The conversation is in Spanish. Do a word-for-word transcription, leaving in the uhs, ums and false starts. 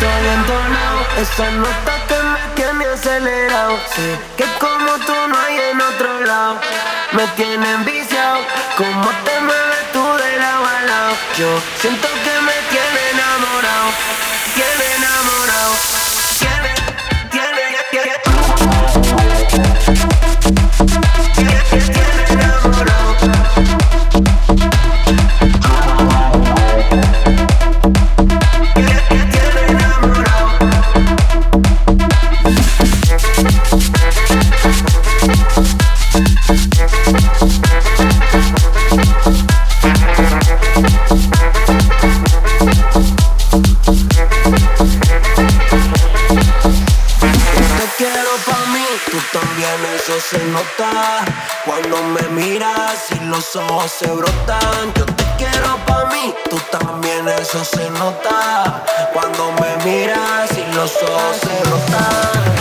Estoy entonado, esa nota que me tiene acelerado. Sé que como tú no hay en otro lado. Me tiene enviciado, como te mueves tú de lado a lado. Yo siento que me tiene enamorado, tiene enamorado, tiene, tiene, tiene, tiene, tiene enamorado. Eso se nota cuando me miras y los ojos se brotan. Yo te quiero pa' mí, tú también, eso se nota cuando me miras y los ojos se brotan.